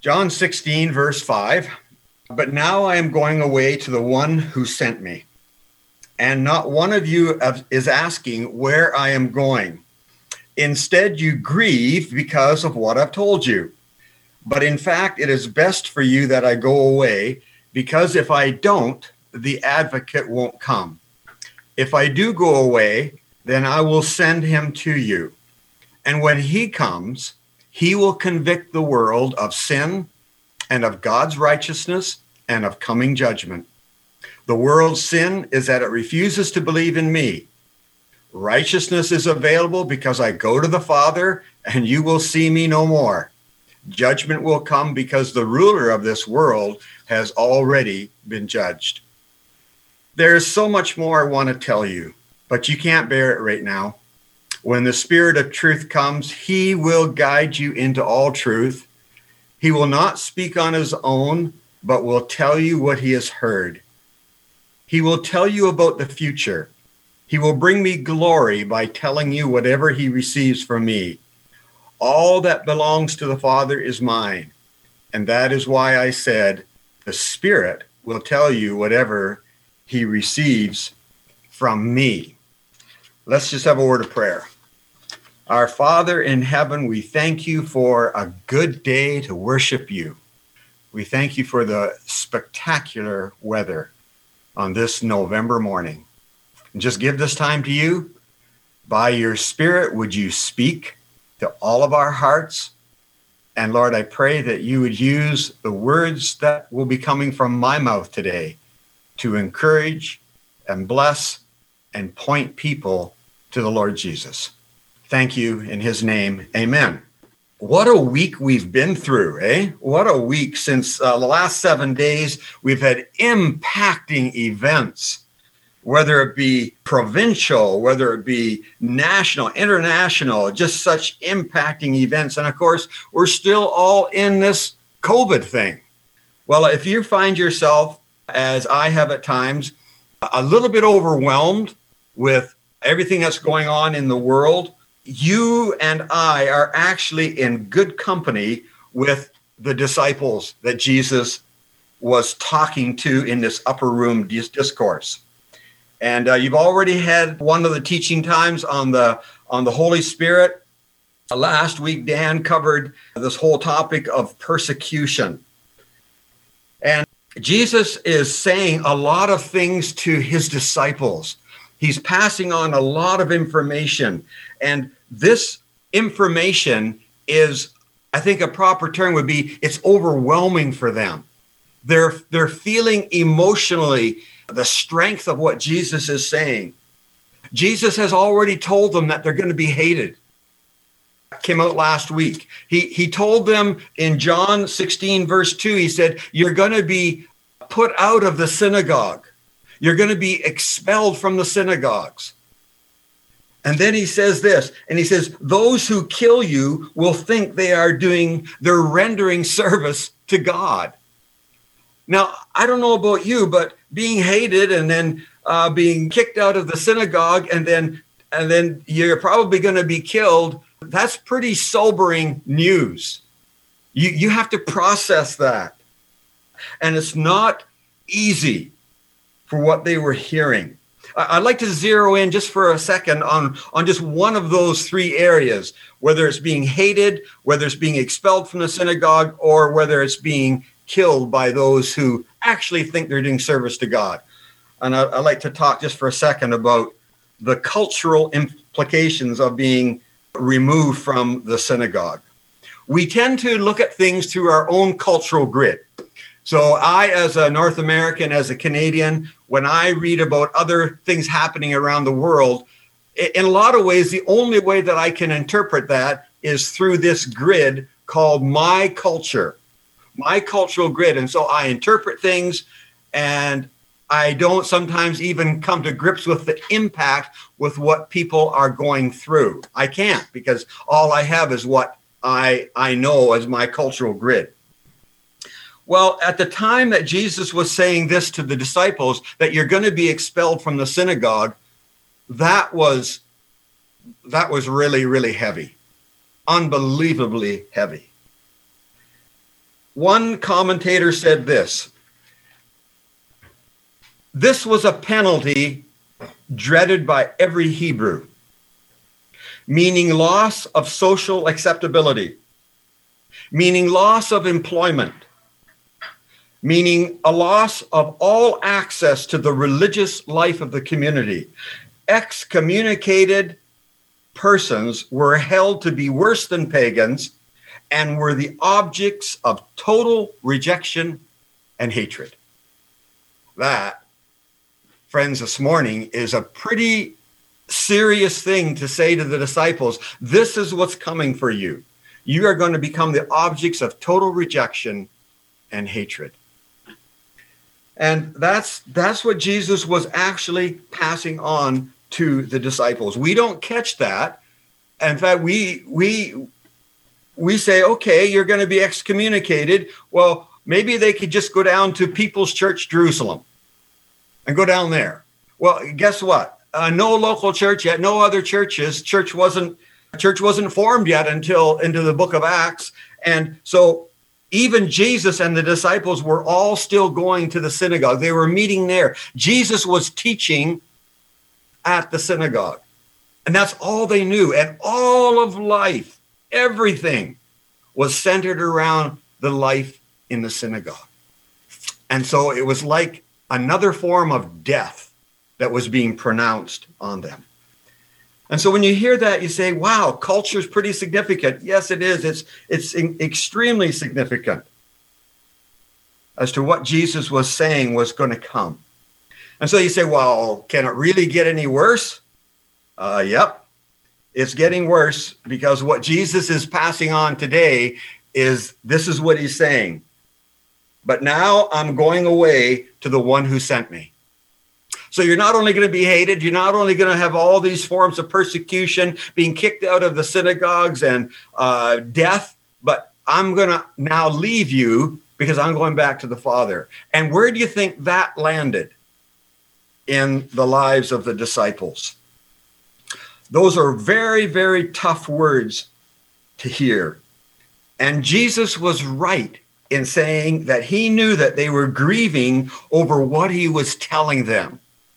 John 16, verse 5. But now I am going away to the one who sent me. And not one of you is asking where I am going. Instead, you grieve because of what I've told you. But in fact, it is best for you that I go away, because if I don't, the advocate won't come. If I do go away, then I will send him to you. And when he comes, he will convict the world of sin and of God's righteousness and of coming judgment. The world's sin is that it refuses to believe in me. Righteousness is available because I go to the Father and you will see me no more. Judgment will come because the ruler of this world has already been judged. There's so much more I want to tell you, but you can't bear it right now. When the Spirit of truth comes, he will guide you into all truth. He will not speak on his own, but will tell you what he has heard. He will tell you about the future. He will bring me glory by telling you whatever he receives from me. All that belongs to the Father is mine. And that is why I said, the Spirit will tell you whatever he receives from me. Let's just have a word of prayer. Our Father in heaven, we thank you for a good day to worship you. We thank you for the spectacular weather on this November morning. And just give this time to you. By your Spirit, would you speak to all of our hearts? And Lord, I pray that you would use the words that will be coming from my mouth today to encourage and bless and point people to the Lord Jesus. Thank you in his name. Amen. What a week we've been through, eh? What a week. Since the last 7 days, we've had impacting events, whether it be provincial, whether it be national, international, just such impacting events. And of course, we're still all in this COVID thing. Well, if you find yourself, as I have at times, a little bit overwhelmed with everything that's going on in the world, you and I are actually in good company with the disciples that Jesus was talking to in this upper room discourse. And you've already had one of the teaching times on the Holy Spirit. Last week, Dan covered this whole topic of persecution. And Jesus is saying a lot of things to his disciples. He's passing on a lot of information. And this information is, I think a proper term would be, it's overwhelming for them. They're feeling emotionally the strength of what Jesus is saying. Jesus has already told them that they're going to be hated. Came out last week. He told them in John 16, verse 2, he said, you're going to be put out of the synagogue. You're going to be expelled from the synagogues. And then he says this, and he says, those who kill you will think they're rendering service to God. Now, I don't know about you, but being hated and then being kicked out of the synagogue and then you're probably going to be killed, that's pretty sobering news. You have to process that. And it's not easy for what they were hearing. I'd like to zero in just for a second on just one of those three areas, whether it's being hated, whether it's being expelled from the synagogue, or whether it's being killed by those who actually think they're doing service to God. And I'd like to talk just for a second about the cultural implications of being removed from the synagogue. We tend to look at things through our own cultural grid. So I, as a North American, as a Canadian, when I read about other things happening around the world, in a lot of ways, the only way that I can interpret that is through this grid called my culture, my cultural grid. And so I interpret things, and I don't sometimes even come to grips with the impact with what people are going through. I can't, because all I have is what I know as my cultural grid. Well, at the time that Jesus was saying this to the disciples, that you're going to be expelled from the synagogue, that was really, really heavy, unbelievably heavy. One commentator said this: this was a penalty dreaded by every Hebrew, meaning loss of social acceptability, meaning loss of employment, meaning a loss of all access to the religious life of the community. Excommunicated persons were held to be worse than pagans and were the objects of total rejection and hatred. That, friends, this morning is a pretty serious thing to say to the disciples. This is what's coming for you. You are going to become the objects of total rejection and hatred. And that's what Jesus was actually passing on to the disciples. We don't catch that. In fact, we say, okay, you're going to be excommunicated. Well, maybe they could just go down to People's Church Jerusalem and go down there. Well, guess what? No local church yet, no other churches. Church wasn't formed yet until into the book of Acts. And so even Jesus and the disciples were all still going to the synagogue. They were meeting there. Jesus was teaching at the synagogue. And that's all they knew. And all of life, everything was centered around the life in the synagogue. And so it was like another form of death that was being pronounced on them. And so when you hear that, you say, wow, culture is pretty significant. Yes, it is. It's extremely significant as to what Jesus was saying was going to come. And so you say, well, can it really get any worse? Yep, it's getting worse, because what Jesus is passing on today is, this is what he's saying. But now I'm going away to the one who sent me. So you're not only going to be hated, you're not only going to have all these forms of persecution, being kicked out of the synagogues and death, but I'm going to now leave you because I'm going back to the Father. And where do you think that landed in the lives of the disciples? Those are very, very tough words to hear. And Jesus was right in saying that he knew that they were grieving over what he was telling them.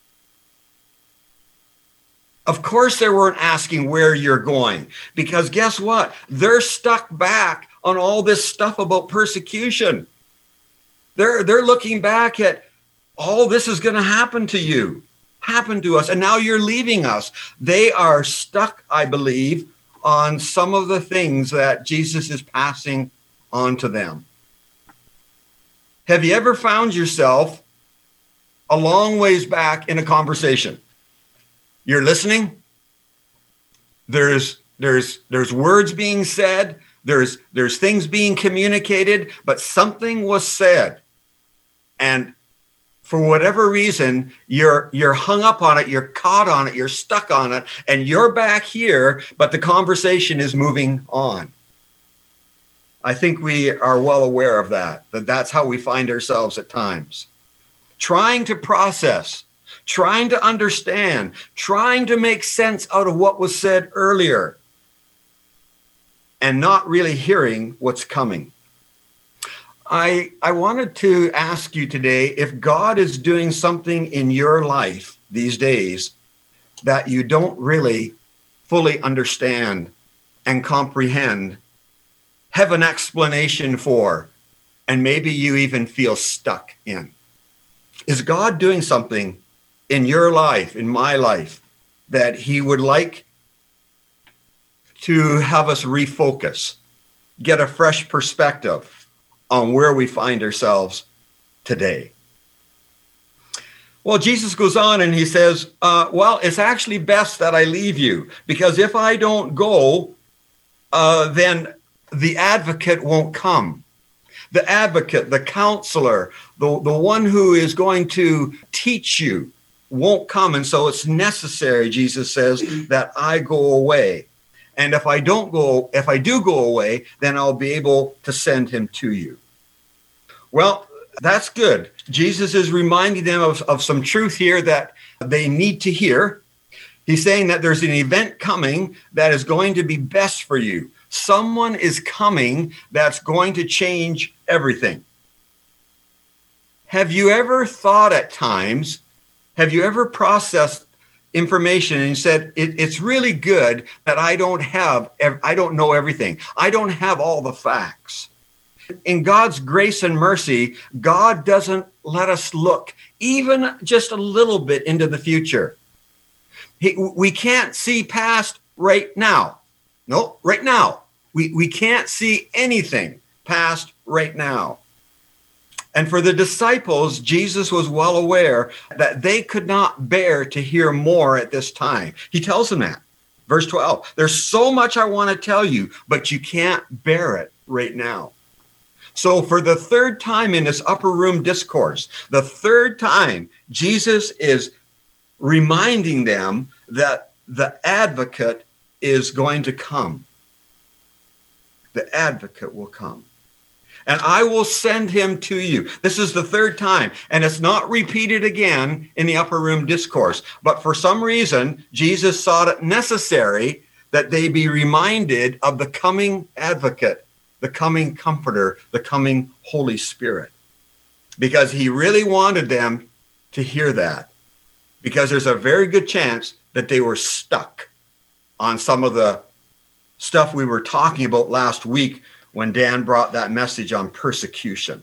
Of course, they weren't asking where you're going, because guess what? They're stuck back on all this stuff about persecution. They're looking back at all this is going to happen to you, happen to us, and now you're leaving us. They are stuck, I believe, on some of the things that Jesus is passing on to them. Have you ever found yourself a long ways back in a conversation? You're listening. There's words being said. There's things being communicated, but something was said, and for whatever reason, you're hung up on it, you're caught on it, you're stuck on it, and you're back here, but the conversation is moving on. I think we are well aware of that's how we find ourselves at times. Trying to process, trying to understand, trying to make sense out of what was said earlier, and not really hearing what's coming. I wanted to ask you today if God is doing something in your life these days that you don't really fully understand and comprehend, have an explanation for, and maybe you even feel stuck in. Is God doing something in your life, in my life, that he would like to have us refocus, get a fresh perspective on where we find ourselves today? Well, Jesus goes on and he says, well, it's actually best that I leave you, because if I don't go, then the advocate won't come. The advocate, the counselor, the one who is going to teach you won't come. And so it's necessary, Jesus says, that I go away. And if I do go away, then I'll be able to send him to you. Well, that's good. Jesus is reminding them of some truth here that they need to hear. He's saying that there's an event coming that is going to be best for you. Someone is coming that's going to change everything. Have you ever thought at times, have you ever processed information and said, it's really good that I don't know everything. I don't have all the facts. In God's grace and mercy, God doesn't let us look even just a little bit into the future. We can't see past right now. No, right now. We can't see anything past right now. And for the disciples, Jesus was well aware that they could not bear to hear more at this time. He tells them that. Verse 12, there's so much I want to tell you, but you can't bear it right now. So for the third time in this upper room discourse, the third time, Jesus is reminding them that the advocate is going to come. The advocate will come. And I will send him to you. This is the third time, and it's not repeated again in the upper room discourse. But for some reason, Jesus thought it necessary that they be reminded of the coming advocate, the coming comforter, the coming Holy Spirit. Because he really wanted them to hear that. Because there's a very good chance that they were stuck on some of the stuff we were talking about last week when Dan brought that message on persecution.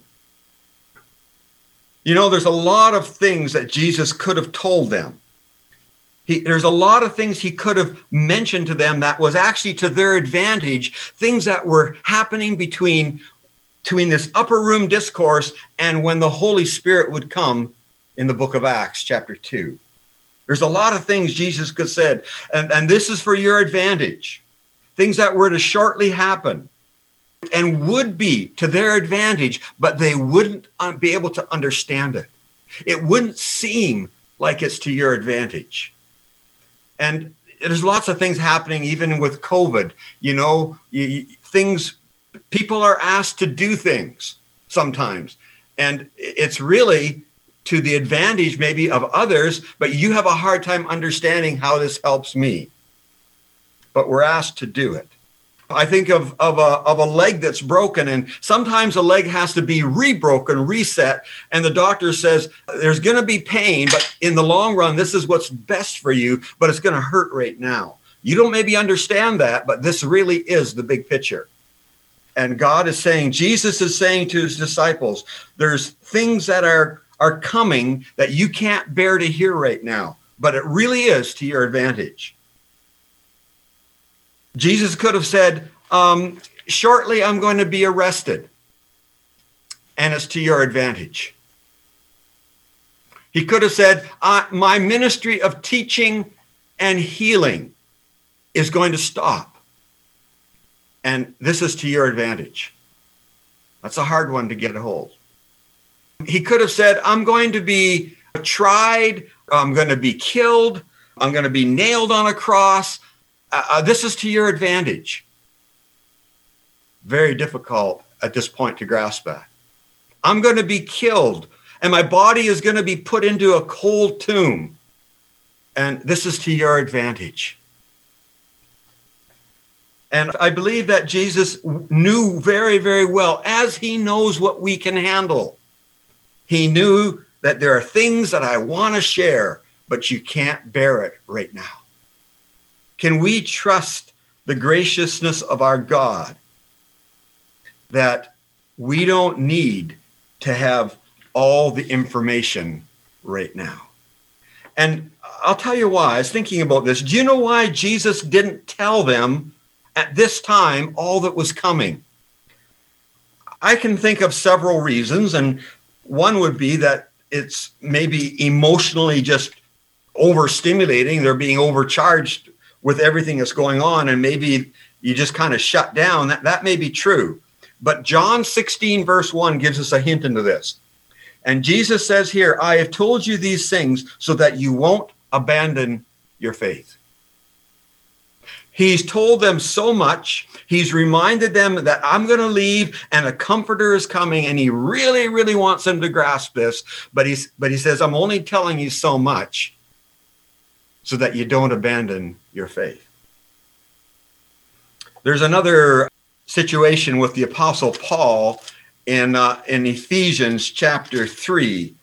You know, there's a lot of things that Jesus could have told them. There's a lot of things he could have mentioned to them that was actually to their advantage, things that were happening between this upper room discourse and when the Holy Spirit would come in the book of Acts, chapter 2. There's a lot of things Jesus could have said, and this is for your advantage. Things that were to shortly happen and would be to their advantage, but they wouldn't be able to understand it. It wouldn't seem like it's to your advantage. And there's lots of things happening, even with COVID. You know, people are asked to do things sometimes, and it's really to the advantage maybe of others, but you have a hard time understanding how this helps me. But we're asked to do it. I think of a leg that's broken, and sometimes a leg has to be rebroken, reset, and the doctor says there's going to be pain, but in the long run, this is what's best for you, but it's going to hurt right now. You don't maybe understand that, but this really is the big picture. And God is saying, Jesus is saying to his disciples, there's things that are coming that you can't bear to hear right now, but it really is to your advantage. Jesus could have said, shortly I'm going to be arrested, and it's to your advantage. He could have said, my ministry of teaching and healing is going to stop, and this is to your advantage. That's a hard one to get a hold. He could have said, I'm going to be tried, I'm going to be killed, I'm going to be nailed on a cross. This is to your advantage. Very difficult at this point to grasp that. I'm going to be killed, and my body is going to be put into a cold tomb, and this is to your advantage. And I believe that Jesus knew very, very well, as he knows what we can handle. He knew that there are things that I want to share, but you can't bear it right now. Can we trust the graciousness of our God that we don't need to have all the information right now? And I'll tell you why. I was thinking about this. Do you know why Jesus didn't tell them at this time all that was coming? I can think of several reasons, and one would be that it's maybe emotionally just overstimulating. They're being overcharged with everything that's going on, and maybe you just kind of shut down. That may be true. But John 16, verse 1 gives us a hint into this. And Jesus says here, I have told you these things so that you won't abandon your faith. He's told them so much. He's reminded them that I'm going to leave and a comforter is coming, and he really, really wants them to grasp this. But he says, I'm only telling you so much so that you don't abandon your faith. There's another situation with the Apostle Paul in Ephesians chapter 3.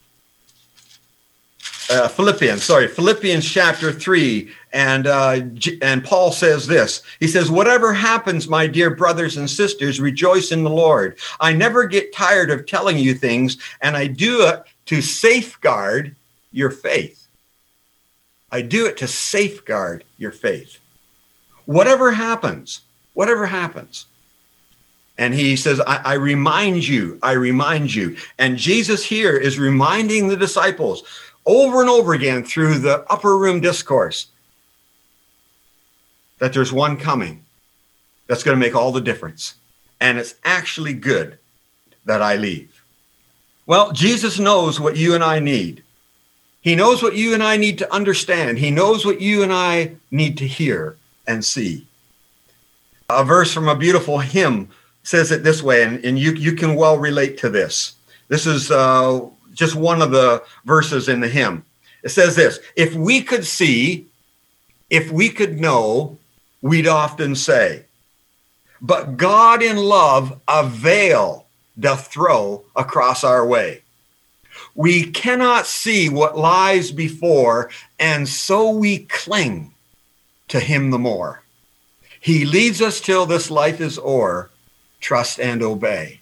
Philippians chapter 3, and Paul says this. He says, "Whatever happens, my dear brothers and sisters, rejoice in the Lord. I never get tired of telling you things, and I do it to safeguard your faith." I do it to safeguard your faith. Whatever happens. And he says, I remind you. And Jesus here is reminding the disciples over and over again through the upper room discourse that there's one coming that's going to make all the difference. And it's actually good that I leave. Well, Jesus knows what you and I need. He knows what you and I need to understand. He knows what you and I need to hear and see. A verse from a beautiful hymn says it this way, and you can well relate to this. This is just one of the verses in the hymn. It says this: "If we could see, if we could know, we'd often say, but God in love a veil doth throw across our way. We cannot see what lies before, and so we cling to him the more. He leads us till this life is o'er, trust and obey."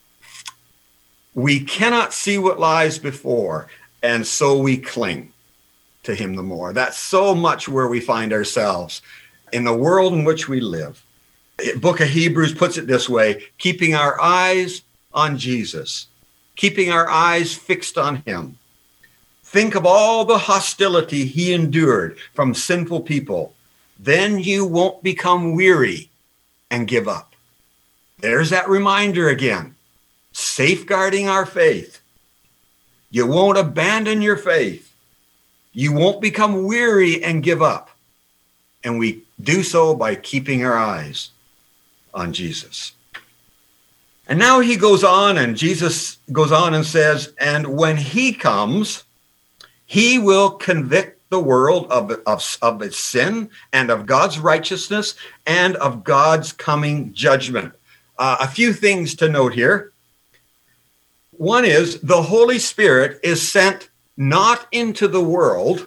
We cannot see what lies before, and so we cling to him the more. That's so much where we find ourselves in the world in which we live. The book of Hebrews puts it this way: keeping our eyes on Jesus, keeping our eyes fixed on him. Think of all the hostility he endured from sinful people. Then you won't become weary and give up. There's that reminder again. Safeguarding our faith. You won't abandon your faith. You won't become weary and give up. And we do so by keeping our eyes on Jesus. And now he goes on, and Jesus goes on and says, "And when he comes, he will convict the world of its sin and of God's righteousness and of God's coming judgment." A few things to note here. One is the Holy Spirit is sent not into the world.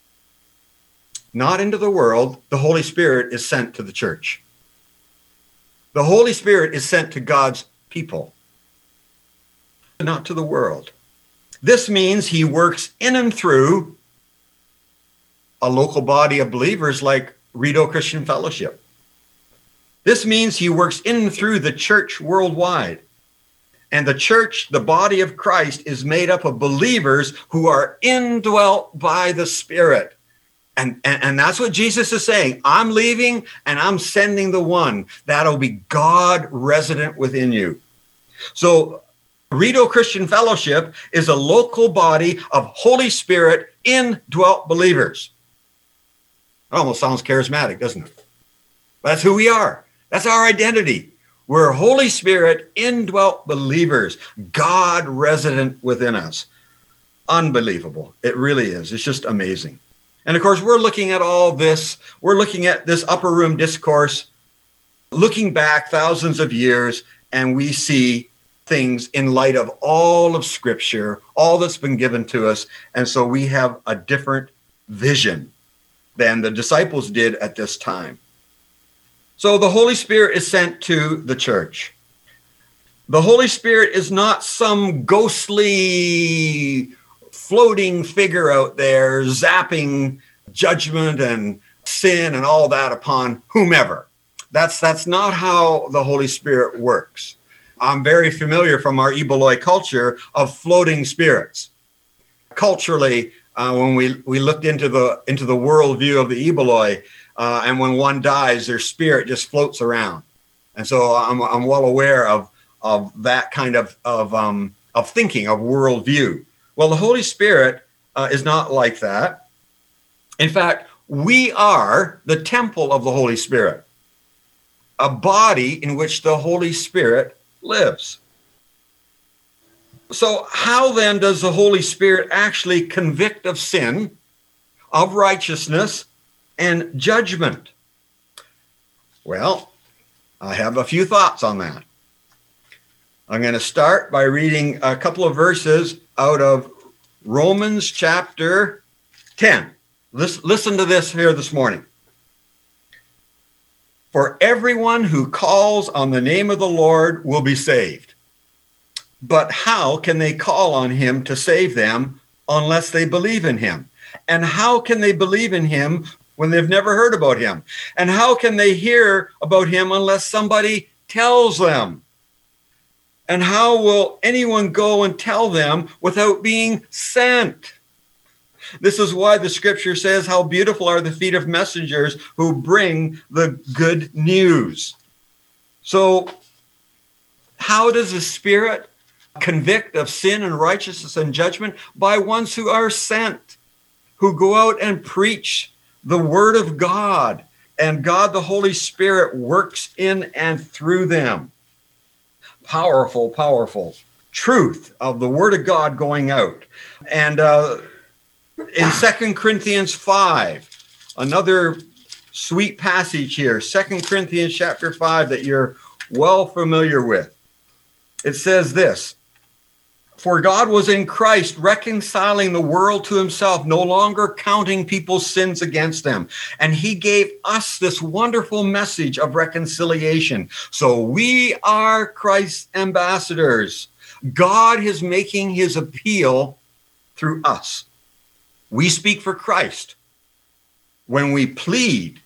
The Holy Spirit is sent to the church. The Holy Spirit is sent to God's people, not to the world. This means he works in and through a local body of believers like Rideau Christian Fellowship. This means he works in and through the church worldwide. And the church, the body of Christ, is made up of believers who are indwelt by the Spirit. And that's what Jesus is saying. I'm leaving and I'm sending the one that'll be God resident within you. So Rideau Christian Fellowship is a local body of Holy Spirit indwelt believers. It almost sounds charismatic, doesn't it? That's who we are. That's our identity. We're Holy Spirit indwelt believers, God resident within us. Unbelievable. It really is. It's just amazing. And of course, we're looking at all this. We're looking at this upper room discourse, looking back thousands of years, and we see things in light of all of Scripture, all that's been given to us. And so we have a different vision than the disciples did at this time. So the Holy Spirit is sent to the church. The Holy Spirit is not some ghostly floating figure out there zapping judgment and sin and all that upon whomever. That's not how the Holy Spirit works. I'm very familiar from our Eboloi culture of floating spirits. Culturally, when we looked into the worldview of the Eboloi, and when one dies, their spirit just floats around. And so I'm well aware of that kind of thinking, of worldview. Well, the Holy Spirit is not like that. In fact, we are the temple of the Holy Spirit, a body in which the Holy Spirit lives. So how then does the Holy Spirit actually convict of sin, of righteousness, and judgment? Well, I have a few thoughts on that. I'm going to start by reading a couple of verses out of Romans chapter 10. Listen to this here this morning. For everyone who calls on the name of the Lord will be saved. But how can they call on him to save them unless they believe in him? And how can they believe in him when they've never heard about him? And how can they hear about him unless somebody tells them? And how will anyone go and tell them without being sent? This is why the scripture says, how beautiful are the feet of messengers who bring the good news. So how does the Spirit convict of sin and righteousness and judgment? By ones who are sent, who go out and preach the word of God, and God the Holy Spirit works in and through them. Powerful, powerful truth of the word of God going out. And in 2 Corinthians 5, another sweet passage here, 2 Corinthians chapter 5 that you're well familiar with. It says this, for God was in Christ reconciling the world to himself, no longer counting people's sins against them. And he gave us this wonderful message of reconciliation. So we are Christ's ambassadors. God is making his appeal through us. We speak for Christ. When we plead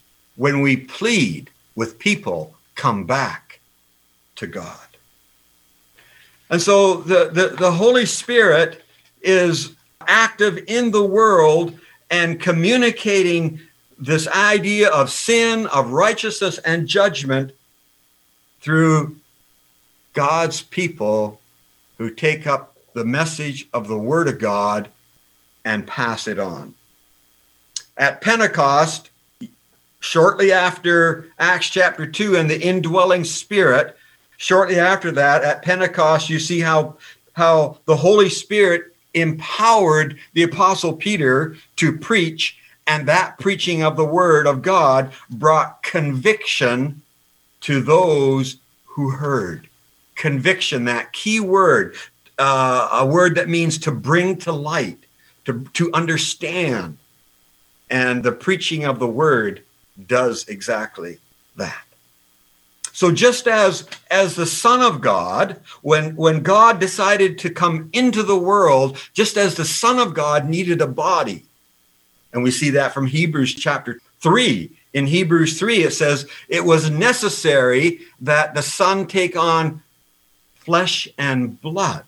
with people, come back to God. And so the Holy Spirit is active in the world and communicating this idea of sin, of righteousness, and judgment through God's people who take up the message of the Word of God and pass it on. At Pentecost, shortly after Acts chapter 2 and the indwelling Spirit, shortly after that, at Pentecost, you see how the Holy Spirit empowered the Apostle Peter to preach, and that preaching of the Word of God brought conviction to those who heard. Conviction, that key word, a word that means to bring to light, to understand. And the preaching of the Word does exactly that. So just as the Son of God, when God decided to come into the world, just as the Son of God needed a body, and we see that from Hebrews chapter 3. In Hebrews 3, it says, it was necessary that the Son take on flesh and blood.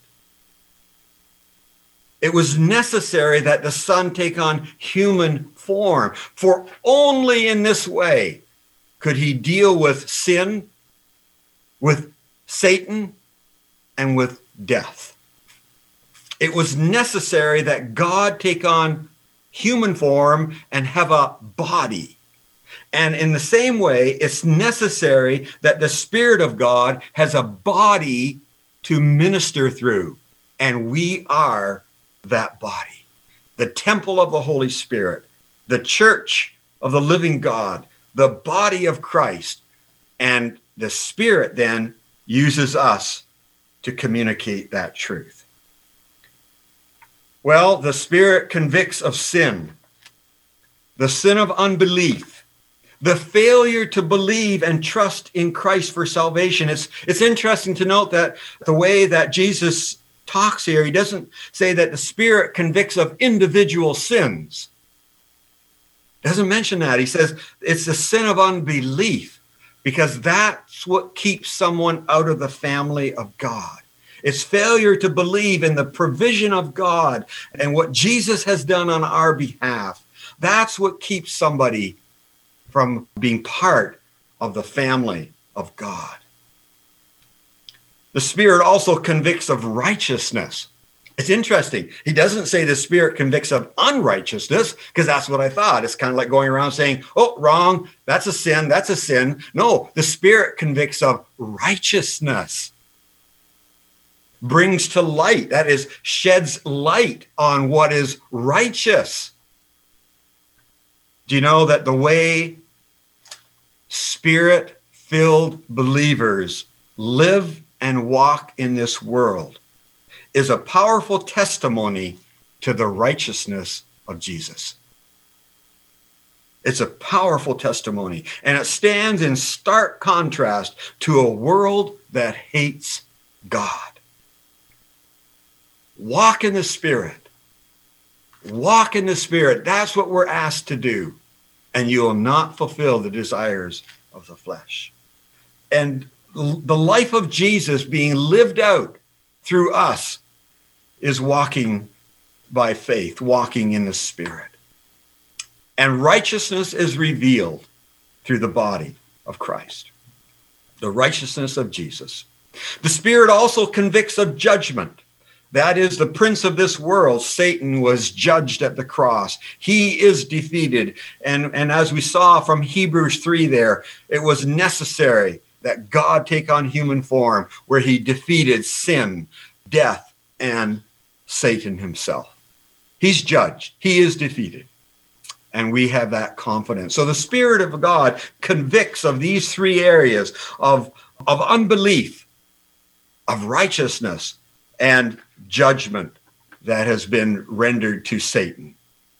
It was necessary that the Son take on human form, for only in this way could he deal with sin, with Satan, and with death. It was necessary that God take on human form and have a body. And in the same way, it's necessary that the Spirit of God has a body to minister through. And we are that body, the temple of the Holy Spirit, the church of the living God, the body of Christ. And the Spirit then uses us to communicate that truth. Well, the Spirit convicts of sin, the sin of unbelief, the failure to believe and trust in Christ for salvation. It's interesting to note that the way that Jesus talks here, he doesn't say that the Spirit convicts of individual sins. Doesn't mention that. He says it's the sin of unbelief, because that's what keeps someone out of the family of God. It's failure to believe in the provision of God and what Jesus has done on our behalf. That's what keeps somebody from being part of the family of God. The Spirit also convicts of righteousness. It's interesting. He doesn't say the Spirit convicts of unrighteousness, because that's what I thought. It's kind of like going around saying, oh, wrong, that's a sin, that's a sin. No, the Spirit convicts of righteousness. Brings to light, that is, sheds light on what is righteous. Do you know that the way Spirit filled believers live and walk in this world is a powerful testimony to the righteousness of Jesus. It's a powerful testimony, and it stands in stark contrast to a world that hates God. Walk in the Spirit. Walk in the Spirit. That's what we're asked to do, and you will not fulfill the desires of the flesh. And the life of Jesus being lived out through us is walking by faith, walking in the Spirit. And righteousness is revealed through the body of Christ, the righteousness of Jesus. The Spirit also convicts of judgment. That is, the prince of this world, Satan, was judged at the cross. He is defeated. And as we saw from Hebrews 3 there, it was necessary that God take on human form, where he defeated sin, death, and Satan himself. He's judged. He is defeated. And we have that confidence. So the Spirit of God convicts of these three areas of unbelief, of righteousness, and judgment that has been rendered to Satan.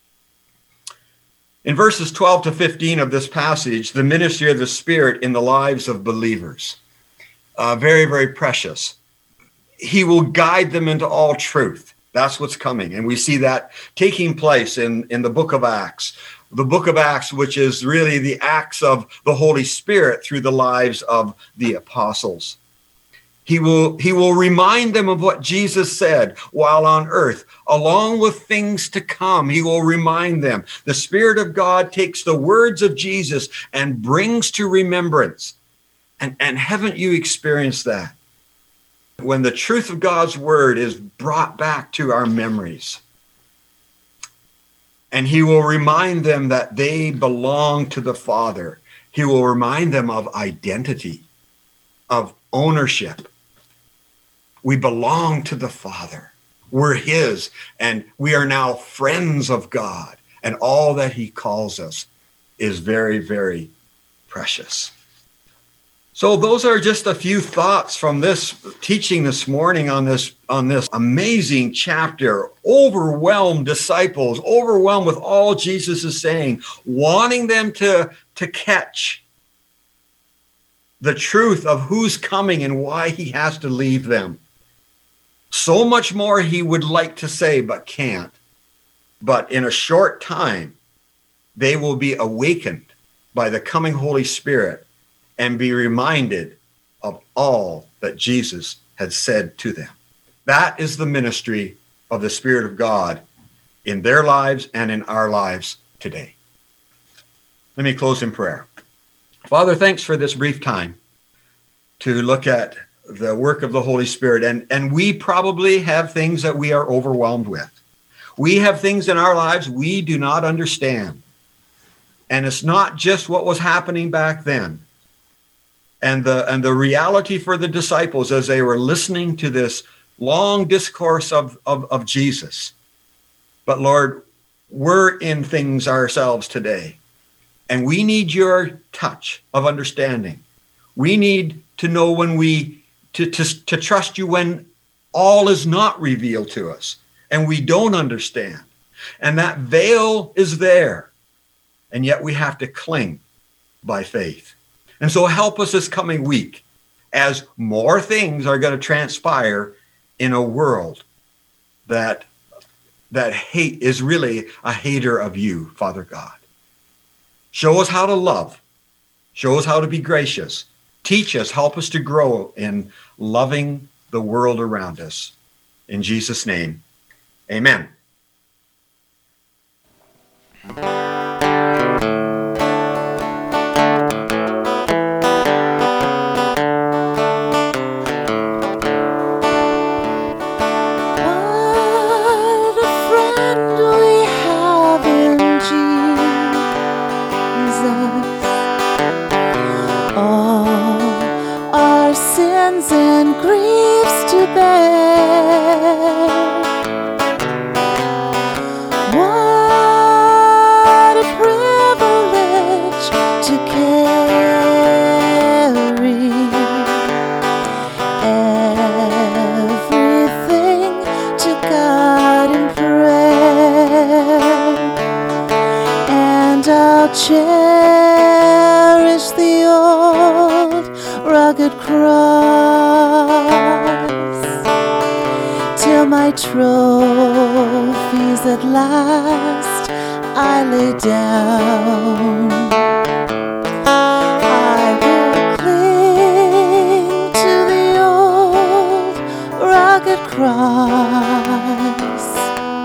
In verses 12 to 15 of this passage, the ministry of the Spirit in the lives of believers, very, very precious. He will guide them into all truth. That's what's coming. And we see that taking place in the book of Acts. The book of Acts, which is really the acts of the Holy Spirit through the lives of the apostles. He will remind them of what Jesus said while on earth, along with things to come. He will remind them. The Spirit of God takes the words of Jesus and brings to remembrance. And haven't you experienced that? When the truth of God's word is brought back to our memories. And he will remind them that they belong to the Father. He will remind them of identity, of ownership. We belong to the Father. We're his, and we are now friends of God. And all that he calls us is very, very precious. So those are just a few thoughts from this teaching this morning on this amazing chapter. Overwhelmed disciples, overwhelmed with all Jesus is saying, wanting them to catch the truth of who's coming and why he has to leave them. So much more he would like to say, but can't. But in a short time, they will be awakened by the coming Holy Spirit and be reminded of all that Jesus had said to them. That is the ministry of the Spirit of God in their lives and in our lives today. Let me close in prayer. Father, thanks for this brief time to look at the work of the Holy Spirit. And we probably have things that we are overwhelmed with. We have things in our lives we do not understand. And it's not just what was happening back then. And the reality for the disciples as they were listening to this long discourse of Jesus. But Lord, we're in things ourselves today. And we need your touch of understanding. We need to know when to trust you when all is not revealed to us and we don't understand. And that veil is there. And yet we have to cling by faith. And so help us this coming week as more things are going to transpire in a world that hate is really a hater of you, Father God. Show us how to love. Show us how to be gracious. Teach us, help us to grow in loving the world around us. In Jesus' name, amen. And griefs to bear. What my trophies at last I lay down. I will cling to the old rugged cross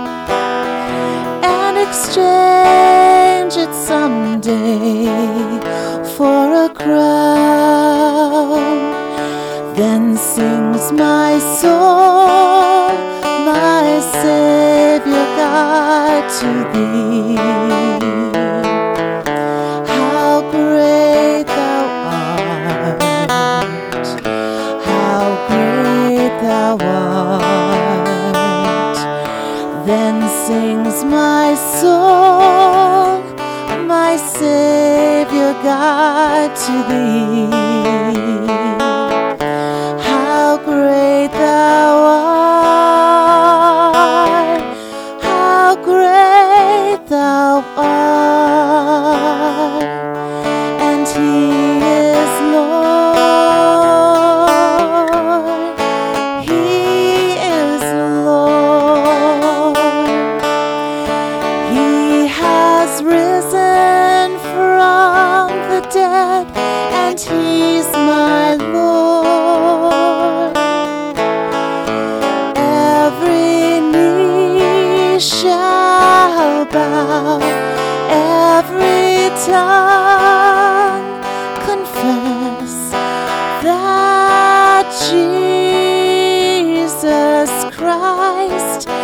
and exchange it someday for a crown. Then sings my soul, my Savior God, to thee. How great thou art, how great thou art. Then sings my soul, my Savior God, to thee. How great thou art, how great thou art, and He is Lord, He is Lord. He has risen from the dead, and He's my Lord. Every knee shall bow, every tongue confess that Jesus Christ